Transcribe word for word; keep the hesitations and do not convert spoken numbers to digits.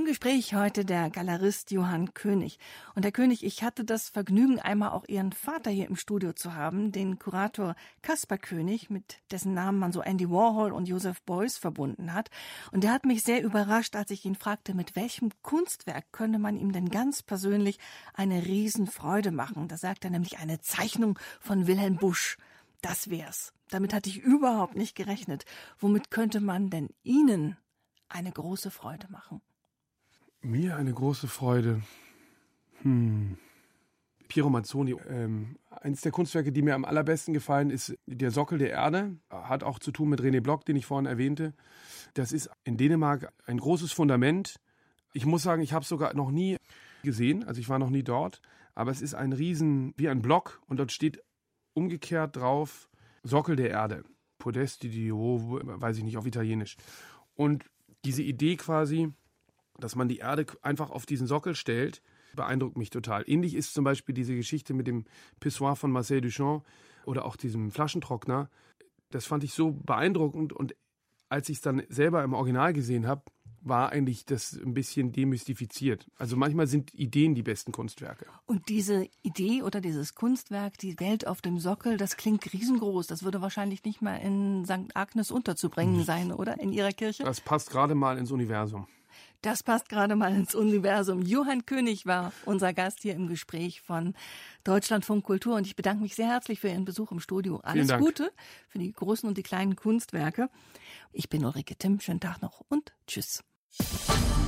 Gespräch heute der Galerist Johann König. Und Herr König, ich hatte das Vergnügen, einmal auch Ihren Vater hier im Studio zu haben, den Kurator Caspar König, mit dessen Namen man so Andy Warhol und Joseph Beuys verbunden hat. Und der hat mich sehr überrascht, als ich ihn fragte, mit welchem Kunstwerk könne man ihm denn ganz persönlich eine Riesenfreude machen. Da sagt er nämlich eine Zeichnung von Wilhelm Busch. Das wär's. Damit hatte ich überhaupt nicht gerechnet. Womit könnte man denn Ihnen eine große Freude machen? Mir eine große Freude. Hm. Piero Manzoni. Ähm, eins der Kunstwerke, die mir am allerbesten gefallen, ist der Sockel der Erde. Hat auch zu tun mit René Block, den ich vorhin erwähnte. Das ist in Dänemark ein großes Fundament. Ich muss sagen, ich habe es sogar noch nie gesehen. Also ich war noch nie dort. Aber es ist ein Riesen, wie ein Block. Und dort steht umgekehrt drauf Sockel der Erde. Podesti di Dio, weiß ich nicht, auf Italienisch. Und diese Idee quasi, dass man die Erde einfach auf diesen Sockel stellt, beeindruckt mich total. Ähnlich ist zum Beispiel diese Geschichte mit dem Pissoir von Marcel Duchamp oder auch diesem Flaschentrockner. Das fand ich so beeindruckend und als ich es dann selber im Original gesehen habe, war eigentlich das ein bisschen demystifiziert. Also manchmal sind Ideen die besten Kunstwerke. Und diese Idee oder dieses Kunstwerk, die Welt auf dem Sockel, das klingt riesengroß. Das würde wahrscheinlich nicht mal in Sankt Agnes unterzubringen sein, oder? In Ihrer Kirche? Das passt gerade mal ins Universum. Das passt gerade mal ins Universum. Johann König war unser Gast hier im Gespräch von Deutschlandfunk Kultur. Und ich bedanke mich sehr herzlich für Ihren Besuch im Studio. Alles Gute für die großen und die kleinen Kunstwerke. Ich bin Ulrike Timm. Schönen Tag noch und tschüss.